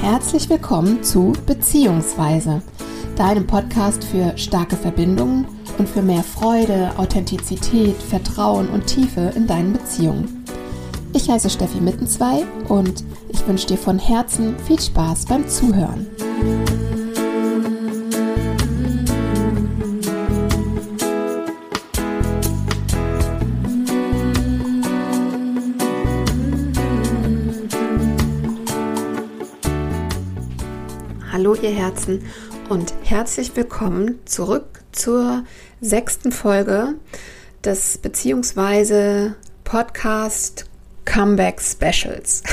Herzlich willkommen zu Beziehungsweise, deinem Podcast für starke Verbindungen und für mehr Freude, Authentizität, Vertrauen und Tiefe in deinen Beziehungen. Ich heiße Steffi Mittenzwei und ich wünsche dir von Herzen viel Spaß beim Zuhören. Hallo ihr Herzen und herzlich willkommen zurück zur 6. Folge des beziehungsweise Podcast Comeback Specials.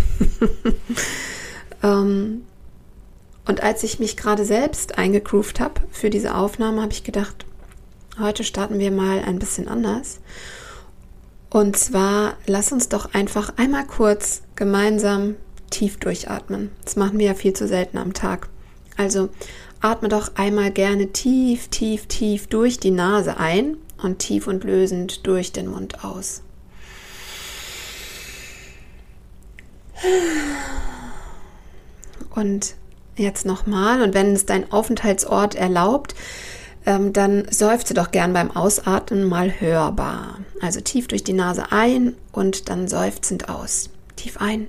Und als ich mich gerade selbst eingegroovt habe für diese Aufnahme, habe ich gedacht, heute starten wir mal ein bisschen anders. Und zwar, lass uns doch einfach einmal kurz gemeinsam tief durchatmen. Das machen wir ja viel zu selten am Tag. Also atme doch einmal gerne tief, tief, tief durch die Nase ein und tief und lösend durch den Mund aus. Und jetzt nochmal, und wenn es dein Aufenthaltsort erlaubt, dann seufze doch gern beim Ausatmen mal hörbar. Also tief durch die Nase ein und dann seufzend aus. Tief ein.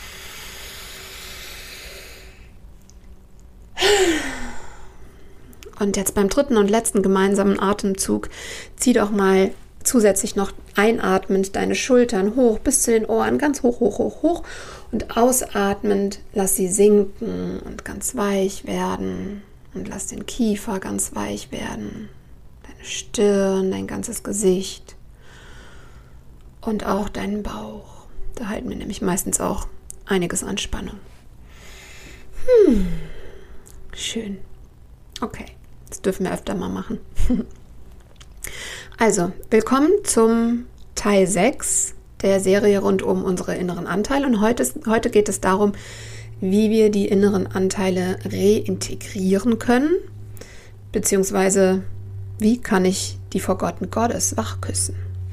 Und jetzt beim dritten und letzten gemeinsamen Atemzug zieh doch mal zusätzlich noch einatmend deine Schultern hoch bis zu den Ohren, ganz hoch, hoch, hoch, hoch. Und ausatmend lass sie sinken und ganz weich werden. Und lass den Kiefer ganz weich werden. Deine Stirn, dein ganzes Gesicht. Und auch deinen Bauch. Da halten wir nämlich meistens auch einiges an Spannung. Schön. Okay, das dürfen wir öfter mal machen. Also, willkommen zum Teil 6 der Serie rund um unsere inneren Anteile. Und heute geht es darum, wie wir die inneren Anteile reintegrieren können, beziehungsweise wie kann ich die Forgotten Goddess wachküssen.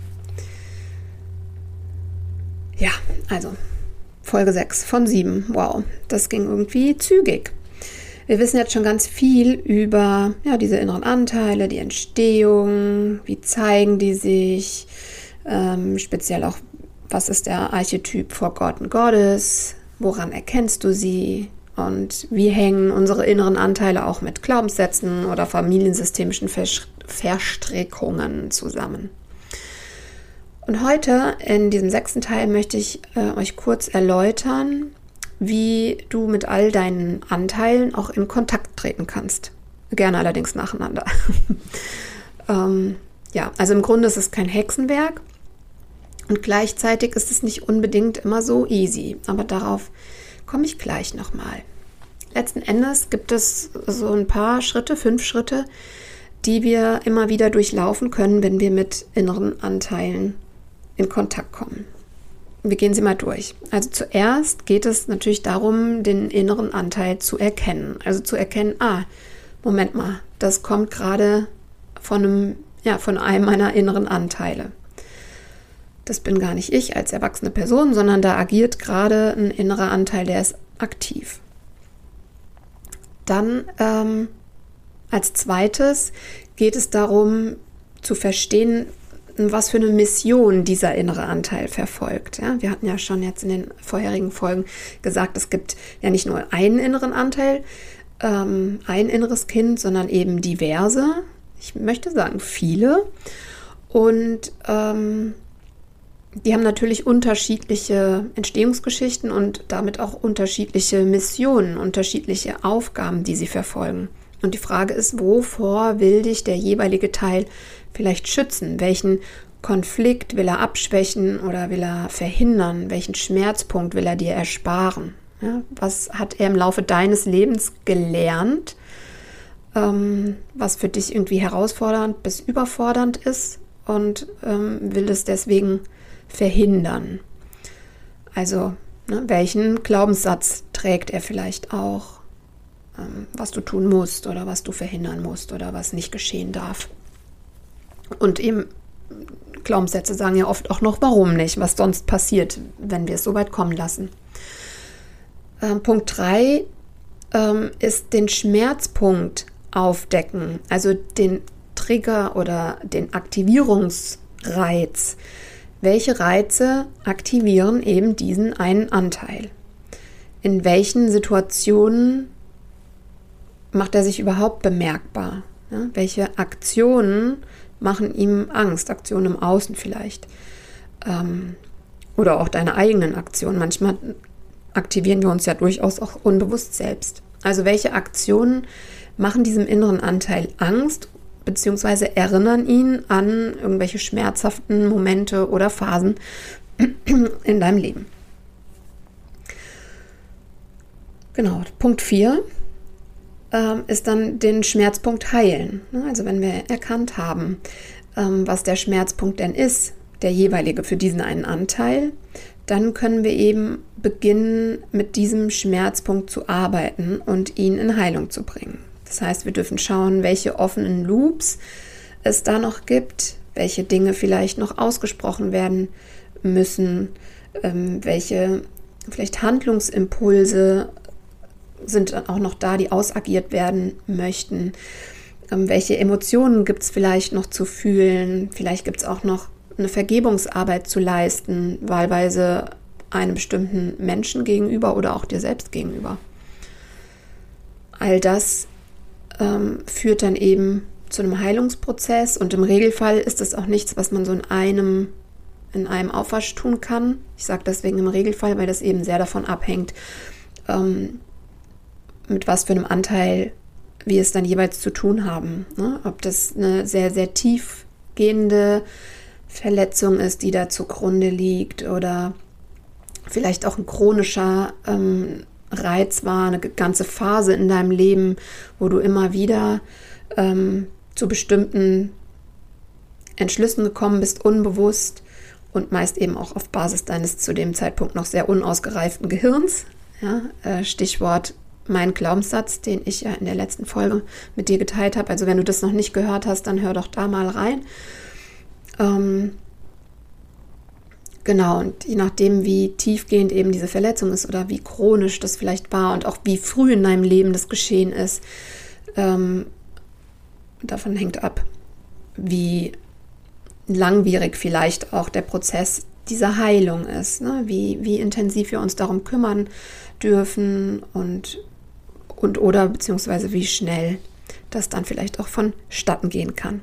Ja, also Folge 6 von 7. Wow, das ging irgendwie zügig. Wir wissen jetzt schon ganz viel über diese inneren Anteile, die Entstehung, wie zeigen die sich, speziell auch, was ist der Archetyp Forgotten Goddess, woran erkennst du sie und wie hängen unsere inneren Anteile auch mit Glaubenssätzen oder familiensystemischen Verstrickungen zusammen. Und heute, in diesem 6. Teil, möchte ich euch kurz erläutern, wie du mit all deinen Anteilen auch in Kontakt treten kannst. Gerne allerdings nacheinander. Also im Grunde ist es kein Hexenwerk und gleichzeitig ist es nicht unbedingt immer so easy. Aber darauf komme ich gleich nochmal. Letzten Endes gibt es so ein paar Schritte, 5 Schritte, die wir immer wieder durchlaufen können, wenn wir mit inneren Anteilen in Kontakt kommen. Wir gehen sie mal durch. Also zuerst geht es natürlich darum, den inneren Anteil zu erkennen. Also zu erkennen, Moment mal, das kommt gerade von einem meiner inneren Anteile. Das bin gar nicht ich als erwachsene Person, sondern da agiert gerade ein innerer Anteil, der ist aktiv. Dann als zweites geht es darum zu verstehen, was für eine Mission dieser innere Anteil verfolgt. Ja, wir hatten ja schon jetzt in den vorherigen Folgen gesagt, es gibt ja nicht nur einen inneren Anteil, ein inneres Kind, sondern eben diverse, ich möchte sagen viele. Und die haben natürlich unterschiedliche Entstehungsgeschichten und damit auch unterschiedliche Missionen, unterschiedliche Aufgaben, die sie verfolgen. Und die Frage ist, wovor will dich der jeweilige Teil vielleicht schützen? Welchen Konflikt will er abschwächen oder will er verhindern? Welchen Schmerzpunkt will er dir ersparen? Ja, was hat er im Laufe deines Lebens gelernt, was für dich irgendwie herausfordernd bis überfordernd ist und will es deswegen verhindern? Also, welchen Glaubenssatz trägt er vielleicht auch? Was du tun musst oder was du verhindern musst oder was nicht geschehen darf. Und eben Glaubenssätze sagen ja oft auch noch, warum nicht, was sonst passiert, wenn wir es so weit kommen lassen. Punkt 3 ist den Schmerzpunkt aufdecken, also den Trigger oder den Aktivierungsreiz. Welche Reize aktivieren eben diesen einen Anteil? In welchen Situationen macht er sich überhaupt bemerkbar? Ja, welche Aktionen machen ihm Angst? Aktionen im Außen vielleicht. Oder auch deine eigenen Aktionen. Manchmal aktivieren wir uns ja durchaus auch unbewusst selbst. Also welche Aktionen machen diesem inneren Anteil Angst, beziehungsweise erinnern ihn an irgendwelche schmerzhaften Momente oder Phasen in deinem Leben. Genau, Punkt 4 ist dann den Schmerzpunkt heilen. Also wenn wir erkannt haben, was der Schmerzpunkt denn ist, der jeweilige für diesen einen Anteil, dann können wir eben beginnen, mit diesem Schmerzpunkt zu arbeiten und ihn in Heilung zu bringen. Das heißt, wir dürfen schauen, welche offenen Loops es da noch gibt, welche Dinge vielleicht noch ausgesprochen werden müssen, welche vielleicht Handlungsimpulse sind dann auch noch da, die ausagiert werden möchten. Welche Emotionen gibt es vielleicht noch zu fühlen? Vielleicht gibt es auch noch eine Vergebungsarbeit zu leisten, wahlweise einem bestimmten Menschen gegenüber oder auch dir selbst gegenüber. All das führt dann eben zu einem Heilungsprozess und im Regelfall ist es auch nichts, was man so in einem Aufwasch tun kann. Ich sage deswegen im Regelfall, weil das eben sehr davon abhängt, mit was für einem Anteil wir es dann jeweils zu tun haben. Ne? Ob das eine sehr, sehr tiefgehende Verletzung ist, die da zugrunde liegt oder vielleicht auch ein chronischer Reiz war, eine ganze Phase in deinem Leben, wo du immer wieder zu bestimmten Entschlüssen gekommen bist, unbewusst und meist eben auch auf Basis deines zu dem Zeitpunkt noch sehr unausgereiften Gehirns. Ja, Stichwort mein Glaubenssatz, den ich ja in der letzten Folge mit dir geteilt habe. Also wenn du das noch nicht gehört hast, dann hör doch da mal rein. Genau, und je nachdem, wie tiefgehend eben diese Verletzung ist oder wie chronisch das vielleicht war und auch wie früh in deinem Leben das geschehen ist, davon hängt ab, wie langwierig vielleicht auch der Prozess dieser Heilung ist, ne? Wie intensiv wir uns darum kümmern dürfen und oder beziehungsweise wie schnell das dann vielleicht auch vonstatten gehen kann.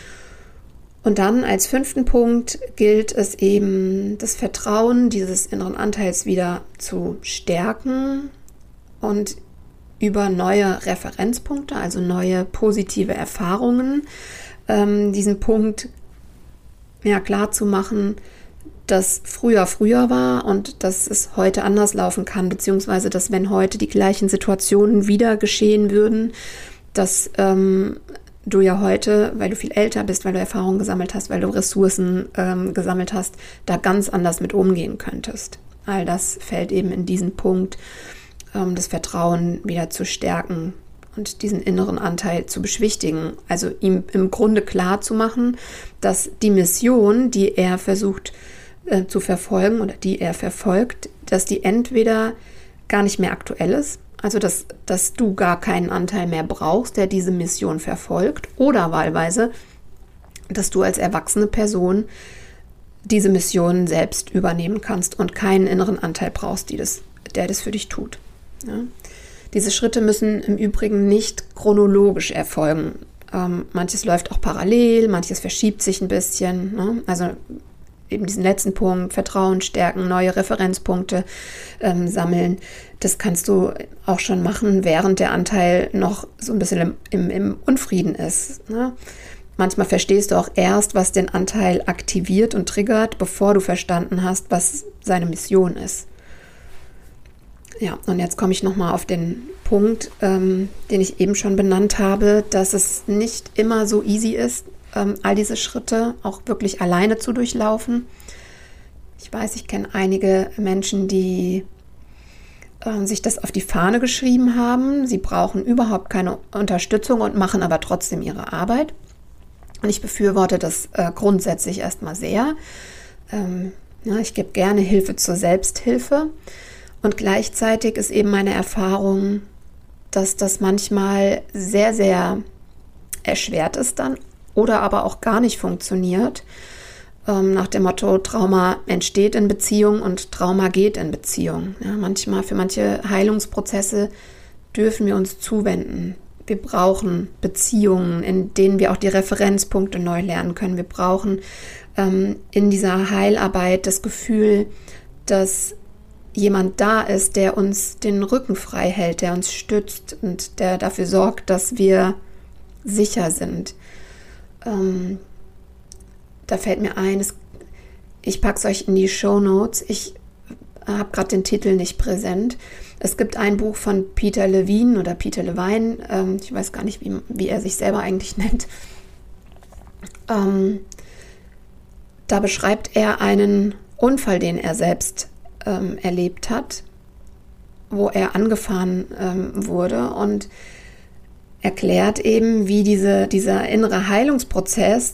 Und dann als 5. Punkt gilt es eben, das Vertrauen dieses inneren Anteils wieder zu stärken und über neue Referenzpunkte, also neue positive Erfahrungen, diesen Punkt klar zu machen, dass früher war und dass es heute anders laufen kann, beziehungsweise dass wenn heute die gleichen Situationen wieder geschehen würden, dass du ja heute, weil du viel älter bist, weil du Erfahrungen gesammelt hast, weil du Ressourcen gesammelt hast, da ganz anders mit umgehen könntest. All das fällt eben in diesen Punkt, das Vertrauen wieder zu stärken und diesen inneren Anteil zu beschwichtigen. Also ihm im Grunde klar zu machen, dass die Mission, die er versucht zu verfolgen oder die er verfolgt, dass die entweder gar nicht mehr aktuell ist, also dass du gar keinen Anteil mehr brauchst, der diese Mission verfolgt, oder wahlweise, dass du als erwachsene Person diese Mission selbst übernehmen kannst und keinen inneren Anteil brauchst, der das für dich tut. Ja? Diese Schritte müssen im Übrigen nicht chronologisch erfolgen. Manches läuft auch parallel, manches verschiebt sich ein bisschen. Ne? Also eben diesen letzten Punkt, Vertrauen stärken, neue Referenzpunkte sammeln. Das kannst du auch schon machen, während der Anteil noch so ein bisschen im Unfrieden ist. Ne? Manchmal verstehst du auch erst, was den Anteil aktiviert und triggert, bevor du verstanden hast, was seine Mission ist. Ja, und jetzt komme ich nochmal auf den Punkt, den ich eben schon benannt habe, dass es nicht immer so easy ist, all diese Schritte auch wirklich alleine zu durchlaufen. Ich weiß, ich kenne einige Menschen, die sich das auf die Fahne geschrieben haben. Sie brauchen überhaupt keine Unterstützung und machen aber trotzdem ihre Arbeit. Und ich befürworte das grundsätzlich erstmal sehr. Ich gebe gerne Hilfe zur Selbsthilfe. Und gleichzeitig ist eben meine Erfahrung, dass das manchmal sehr, sehr erschwert ist dann oder aber auch gar nicht funktioniert. Nach dem Motto, Trauma entsteht in Beziehung und Trauma geht in Beziehung. Ja, manchmal, für manche Heilungsprozesse dürfen wir uns zuwenden. Wir brauchen Beziehungen, in denen wir auch die Referenzpunkte neu lernen können. Wir brauchen in dieser Heilarbeit das Gefühl, dass jemand da ist, der uns den Rücken frei hält, der uns stützt und der dafür sorgt, dass wir sicher sind. Da fällt mir ein, ich packe es euch in die Shownotes. Ich habe gerade den Titel nicht präsent. Es gibt ein Buch von Peter Levine oder Peter Levine, ich weiß gar nicht, wie er sich selber eigentlich nennt. Da beschreibt er einen Unfall, den er selbst erlebt hat, wo er angefahren wurde und erklärt eben, wie dieser innere Heilungsprozess,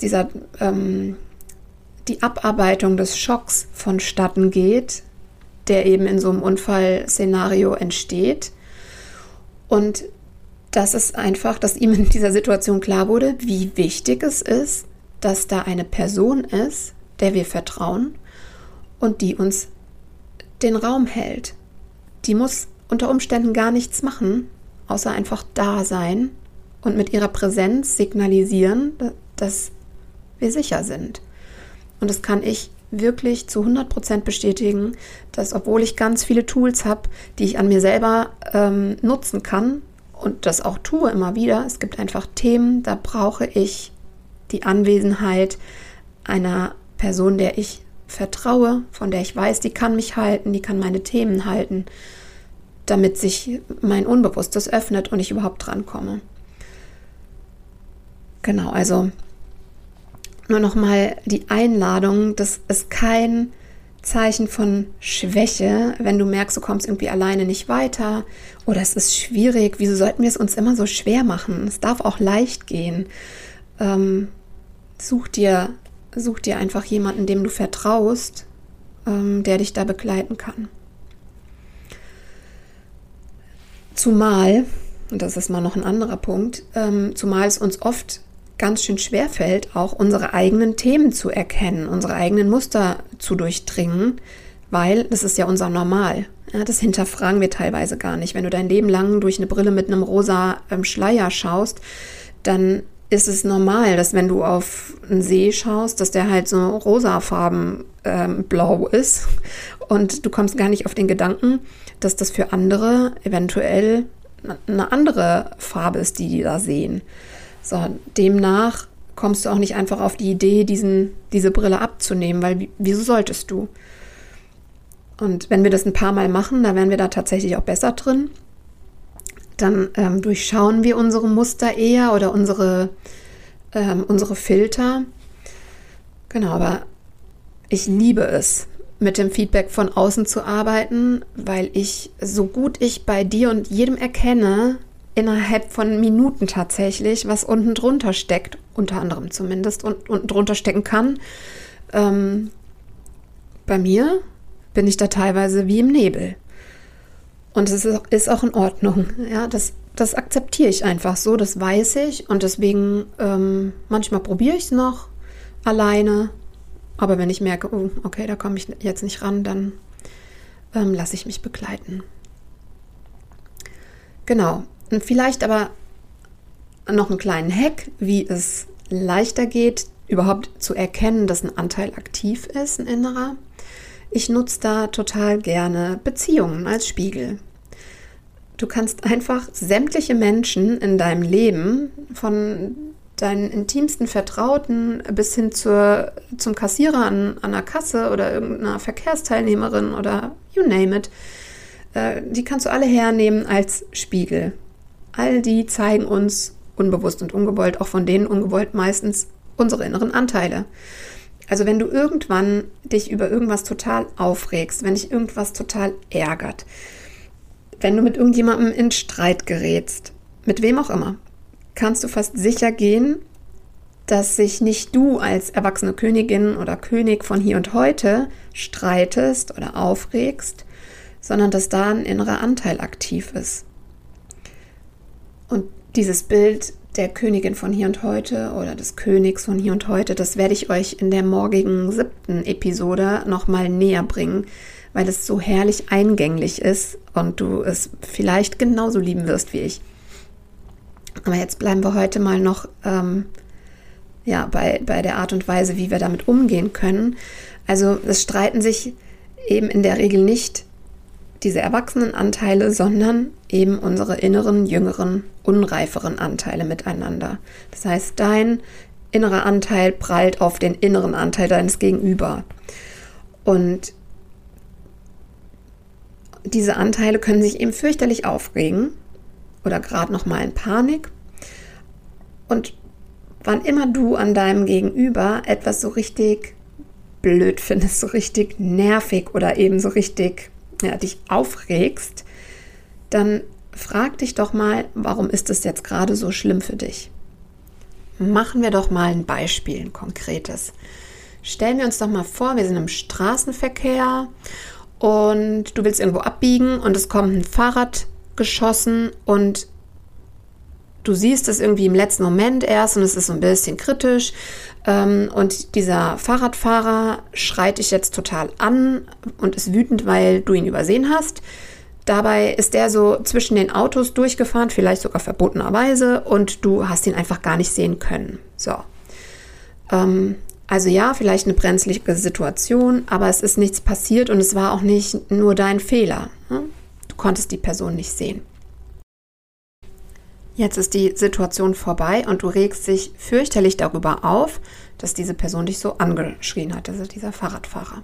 die Abarbeitung des Schocks vonstatten geht, der eben in so einem Unfallszenario entsteht. Und dass es einfach, dass ihm in dieser Situation klar wurde, wie wichtig es ist, dass da eine Person ist, der wir vertrauen und die uns den Raum hält. Die muss unter Umständen gar nichts machen, außer einfach da sein und mit ihrer Präsenz signalisieren, dass wir sicher sind. Und das kann ich wirklich zu 100% bestätigen, dass obwohl ich ganz viele Tools habe, die ich an mir selber nutzen kann und das auch tue immer wieder, es gibt einfach Themen, da brauche ich die Anwesenheit einer Person, der ich vertraue, von der ich weiß, die kann mich halten, die kann meine Themen halten, damit sich mein Unbewusstes öffnet und ich überhaupt drankomme. Genau, also nur nochmal die Einladung, das ist kein Zeichen von Schwäche, wenn du merkst, du kommst irgendwie alleine nicht weiter oder es ist schwierig. Wieso sollten wir es uns immer so schwer machen? Es darf auch leicht gehen. Such dir einfach jemanden, dem du vertraust, der dich da begleiten kann. Zumal, und das ist mal noch ein anderer Punkt, zumal es uns oft ganz schön schwer fällt, auch unsere eigenen Themen zu erkennen, unsere eigenen Muster zu durchdringen, weil das ist ja unser Normal. Ja, das hinterfragen wir teilweise gar nicht. Wenn du dein Leben lang durch eine Brille mit einem rosa Schleier schaust, dann ist es normal, dass wenn du auf einen See schaust, dass der halt so rosafarben blau ist und du kommst gar nicht auf den Gedanken, dass das für andere eventuell eine andere Farbe ist, die da sehen. So, demnach kommst du auch nicht einfach auf die Idee, diese Brille abzunehmen, weil wieso solltest du? Und wenn wir das ein paar Mal machen, dann werden wir da tatsächlich auch besser drin. Dann durchschauen wir unsere Muster eher oder unsere Filter. Genau, aber ich liebe es, mit dem Feedback von außen zu arbeiten, weil ich, so gut ich bei dir und jedem erkenne, innerhalb von Minuten tatsächlich, was unten drunter steckt, unter anderem zumindest, und unten drunter stecken kann. Bei mir bin ich da teilweise wie im Nebel. Und es ist auch in Ordnung. Ja, das akzeptiere ich einfach so, das weiß ich. Und deswegen, manchmal probiere ich es noch alleine. Aber wenn ich merke, oh, okay, da komme ich jetzt nicht ran, dann lasse ich mich begleiten. Genau. Und vielleicht aber noch einen kleinen Hack, wie es leichter geht, überhaupt zu erkennen, dass ein Anteil aktiv ist, ein innerer. Ich nutze da total gerne Beziehungen als Spiegel. Du kannst einfach sämtliche Menschen in deinem Leben, von deinen intimsten Vertrauten bis hin zum Kassierer an der Kasse oder irgendeiner Verkehrsteilnehmerin oder you name it, die kannst du alle hernehmen als Spiegel. All die zeigen uns unbewusst und ungewollt, auch von denen ungewollt meistens unsere inneren Anteile. Also wenn du irgendwann dich über irgendwas total aufregst, wenn dich irgendwas total ärgert, wenn du mit irgendjemandem in Streit gerätst, mit wem auch immer, kannst du fast sicher gehen, dass sich nicht du als erwachsene Königin oder König von hier und heute streitest oder aufregst, sondern dass da ein innerer Anteil aktiv ist. Und dieses Bild der Königin von hier und heute oder des Königs von hier und heute, das werde ich euch in der morgigen 7. Episode nochmal näher bringen, weil es so herrlich eingänglich ist und du es vielleicht genauso lieben wirst wie ich. Aber jetzt bleiben wir heute mal noch bei der Art und Weise, wie wir damit umgehen können. Also es streiten sich eben in der Regel nicht diese erwachsenen Anteile, sondern eben unsere inneren, jüngeren, unreiferen Anteile miteinander. Das heißt, dein innerer Anteil prallt auf den inneren Anteil deines Gegenüber. Und diese Anteile können sich eben fürchterlich aufregen oder gerade noch mal in Panik. Und wann immer du an deinem Gegenüber etwas so richtig blöd findest, so richtig nervig oder eben so richtig dich aufregst, dann frag dich doch mal, warum ist es jetzt gerade so schlimm für dich? Machen wir doch mal ein Beispiel, ein konkretes. Stellen wir uns doch mal vor, wir sind im Straßenverkehr und du willst irgendwo abbiegen und es kommt ein Fahrrad geschossen und du siehst es irgendwie im letzten Moment erst und es ist so ein bisschen kritisch und dieser Fahrradfahrer schreit dich jetzt total an und ist wütend, weil du ihn übersehen hast. Dabei ist der so zwischen den Autos durchgefahren, vielleicht sogar verbotenerweise und du hast ihn einfach gar nicht sehen können. So. Also ja, vielleicht eine brenzlige Situation, aber es ist nichts passiert und es war auch nicht nur dein Fehler. Du konntest die Person nicht sehen. Jetzt ist die Situation vorbei und du regst dich fürchterlich darüber auf, dass diese Person dich so angeschrien hat, also dieser Fahrradfahrer.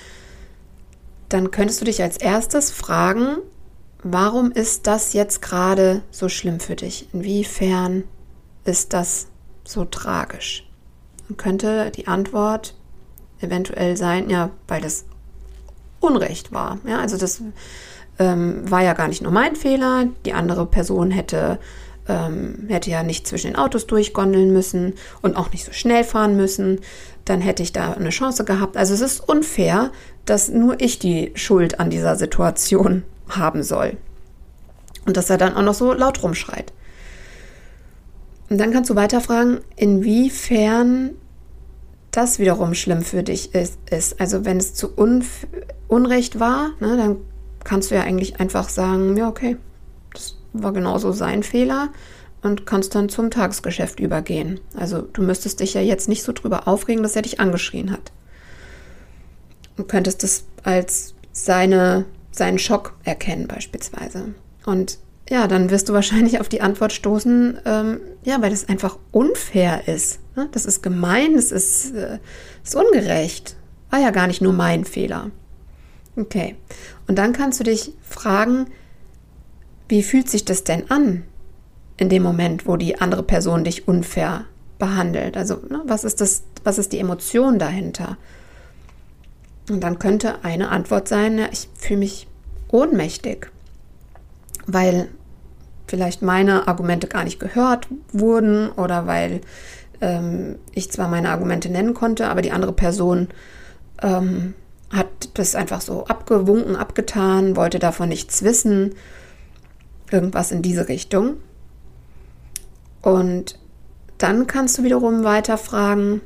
Dann könntest du dich als erstes fragen, warum ist das jetzt gerade so schlimm für dich? Inwiefern ist das so tragisch? Dann könnte die Antwort eventuell sein, ja, weil das Unrecht war. Ja, also das war ja gar nicht nur mein Fehler, die andere Person hätte ja nicht zwischen den Autos durchgondeln müssen und auch nicht so schnell fahren müssen, dann hätte ich da eine Chance gehabt. Also es ist unfair, dass nur ich die Schuld an dieser Situation haben soll. Und dass er dann auch noch so laut rumschreit. Und dann kannst du weiter fragen, inwiefern das wiederum schlimm für dich ist. Also wenn es zu Unrecht war, ne, dann kannst du ja eigentlich einfach sagen, ja okay, das war genauso sein Fehler und kannst dann zum Tagesgeschäft übergehen. Also du müsstest dich ja jetzt nicht so drüber aufregen, dass er dich angeschrien hat. Und könntest das als seinen Schock erkennen beispielsweise. Und ja, dann wirst du wahrscheinlich auf die Antwort stoßen, weil das einfach unfair ist. Ne? Das ist gemein, das ist ungerecht. War ja gar nicht nur mein Fehler. Okay. Und dann kannst du dich fragen, wie fühlt sich das denn an in dem Moment, wo die andere Person dich unfair behandelt? Also, ne, was ist die Emotion dahinter? Und dann könnte eine Antwort sein, ja, ich fühle mich ohnmächtig, weil vielleicht meine Argumente gar nicht gehört wurden oder weil ich zwar meine Argumente nennen konnte, aber die andere Person hat das einfach so abgewunken, abgetan, wollte davon nichts wissen. Irgendwas in diese Richtung. Und dann kannst du wiederum weiter fragen,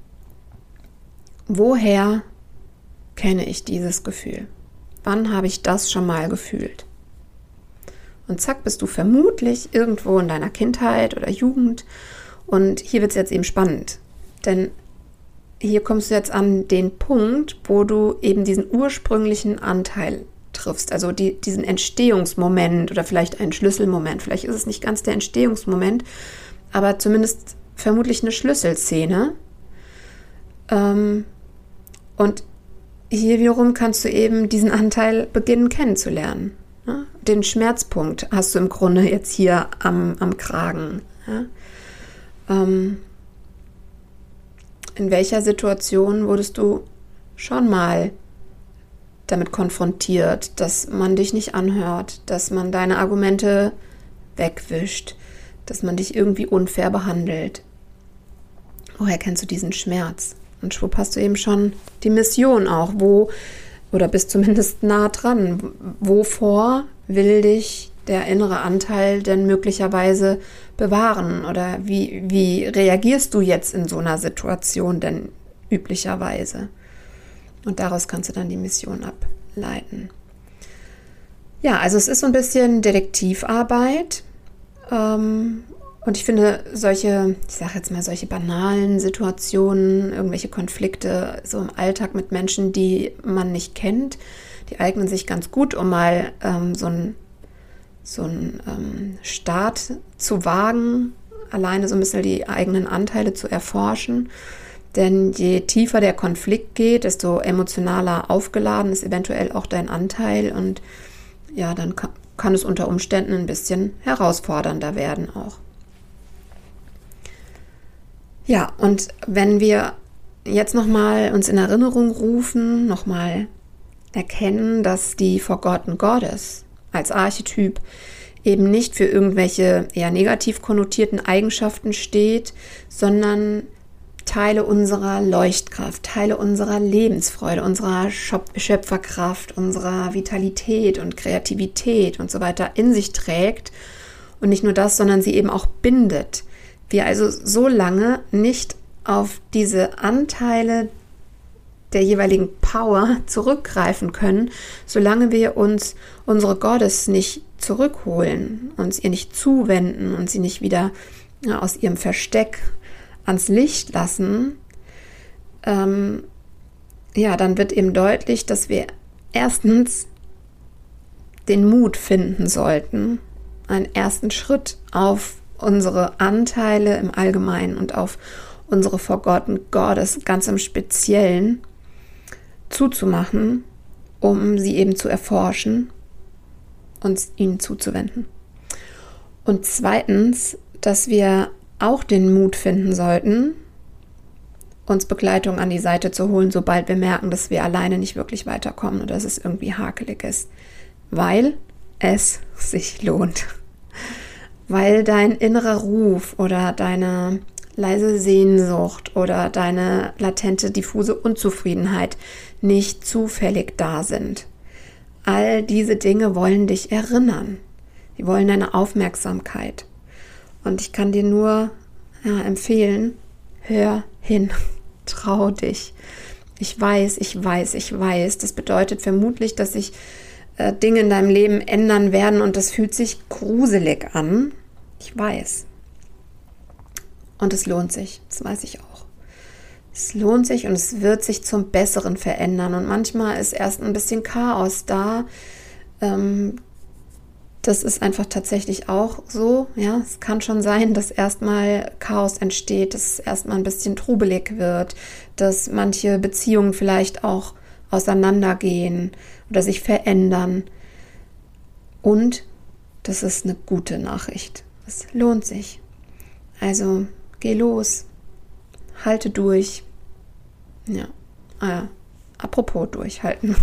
woher kenne ich dieses Gefühl? Wann habe ich das schon mal gefühlt? Und zack, bist du vermutlich irgendwo in deiner Kindheit oder Jugend. Und hier wird es jetzt eben spannend. Denn hier kommst du jetzt an den Punkt, wo du eben diesen ursprünglichen Anteil triffst, also diesen Entstehungsmoment oder vielleicht einen Schlüsselmoment. Vielleicht ist es nicht ganz der Entstehungsmoment, aber zumindest vermutlich eine Schlüsselszene. Und hier wiederum kannst du eben diesen Anteil beginnen kennenzulernen. Ja? Den Schmerzpunkt hast du im Grunde jetzt hier am Kragen. Ja? In welcher Situation wurdest du schon mal damit konfrontiert, dass man dich nicht anhört, dass man deine Argumente wegwischt, dass man dich irgendwie unfair behandelt? Woher kennst du diesen Schmerz? Und schwupp hast du eben schon die Mission auch, wo oder bist zumindest nah dran. Wovor will dich der innere Anteil denn möglicherweise bewahren? Oder wie reagierst du jetzt in so einer Situation denn üblicherweise? Und daraus kannst du dann die Mission ableiten. Ja, also es ist so ein bisschen Detektivarbeit. Und ich finde solche banalen Situationen, irgendwelche Konflikte so im Alltag mit Menschen, die man nicht kennt, die eignen sich ganz gut, um mal so einen Start zu wagen, alleine so ein bisschen die eigenen Anteile zu erforschen. Denn je tiefer der Konflikt geht, desto emotionaler aufgeladen ist eventuell auch dein Anteil. Und ja, dann kann es unter Umständen ein bisschen herausfordernder werden auch. Ja, und wenn wir jetzt nochmal uns in Erinnerung rufen, nochmal erkennen, dass die Forgotten Goddess als Archetyp eben nicht für irgendwelche eher negativ konnotierten Eigenschaften steht, sondern Teile unserer Leuchtkraft, Teile unserer Lebensfreude, unserer Schöpferkraft, unserer Vitalität und Kreativität und so weiter in sich trägt. Und nicht nur das, sondern sie eben auch bindet. Wir also so lange nicht auf diese Anteile der jeweiligen Power zurückgreifen können, solange wir uns unsere Goddess nicht zurückholen, uns ihr nicht zuwenden und sie nicht wieder aus ihrem Versteck ans Licht lassen, dann wird eben deutlich, dass wir erstens den Mut finden sollten, einen ersten Schritt auf unsere Anteile im Allgemeinen und auf unsere Forgotten Goddess ganz im Speziellen zuzumachen, um sie eben zu erforschen und ihnen zuzuwenden. Und zweitens, dass wir auch den Mut finden sollten, uns Begleitung an die Seite zu holen, sobald wir merken, dass wir alleine nicht wirklich weiterkommen oder dass es irgendwie hakelig ist, weil es sich lohnt. Weil dein innerer Ruf oder deine leise Sehnsucht oder deine latente, diffuse Unzufriedenheit nicht zufällig da sind. All diese Dinge wollen dich erinnern. Die wollen deine Aufmerksamkeit. Und ich kann dir nur empfehlen, hör hin, trau dich. Ich weiß. Das bedeutet vermutlich, dass sich Dinge in deinem Leben ändern werden und das fühlt sich gruselig an. Ich weiß. Und es lohnt sich, das weiß ich auch. Es lohnt sich und es wird sich zum Besseren verändern. Und manchmal ist erst ein bisschen Chaos da. Das ist einfach tatsächlich auch so. Ja, es kann schon sein, dass erstmal Chaos entsteht, dass es erstmal ein bisschen trubelig wird, dass manche Beziehungen vielleicht auch auseinandergehen oder sich verändern. Und das ist eine gute Nachricht. Es lohnt sich. Also geh los, halte durch. Ja, apropos durchhalten.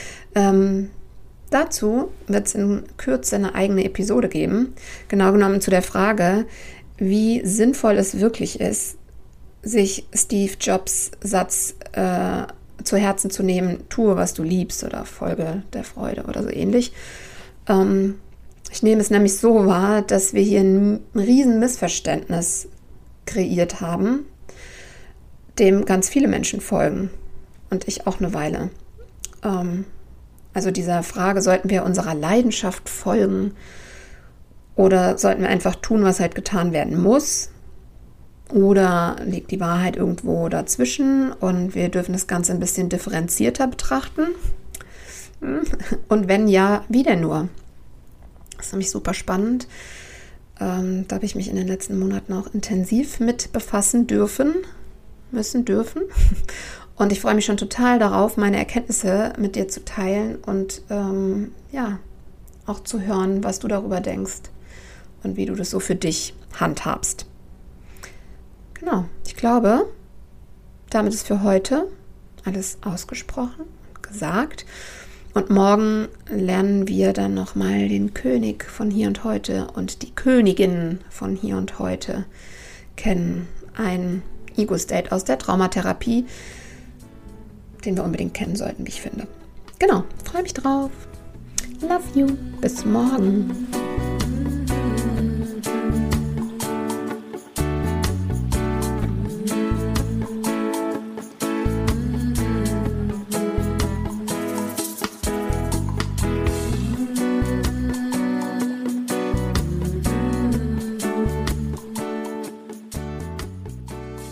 Dazu wird es in Kürze eine eigene Episode geben, genau genommen zu der Frage, wie sinnvoll es wirklich ist, sich Steve Jobs Satz zu Herzen zu nehmen, tue, was du liebst oder folge der Freude oder so ähnlich. Ich nehme es nämlich so wahr, dass wir hier ein riesen Missverständnis kreiert haben, dem ganz viele Menschen folgen und ich auch eine Weile. Also dieser Frage, sollten wir unserer Leidenschaft folgen oder sollten wir einfach tun, was halt getan werden muss? Oder liegt die Wahrheit irgendwo dazwischen und wir dürfen das Ganze ein bisschen differenzierter betrachten? Und wenn ja, wie denn nur? Das ist nämlich super spannend. Da habe ich mich in den letzten Monaten auch intensiv mit befassen dürfen. Und ich freue mich schon total darauf, meine Erkenntnisse mit dir zu teilen und auch zu hören, was du darüber denkst und wie du das so für dich handhabst. Genau, ich glaube, damit ist für heute alles ausgesprochen und gesagt. Und morgen lernen wir dann nochmal den König von hier und heute und die Königin von hier und heute kennen. Ein Ego-State aus der Traumatherapie, den wir unbedingt kennen sollten, wie ich finde. Genau, freue mich drauf. Love you. Bis morgen.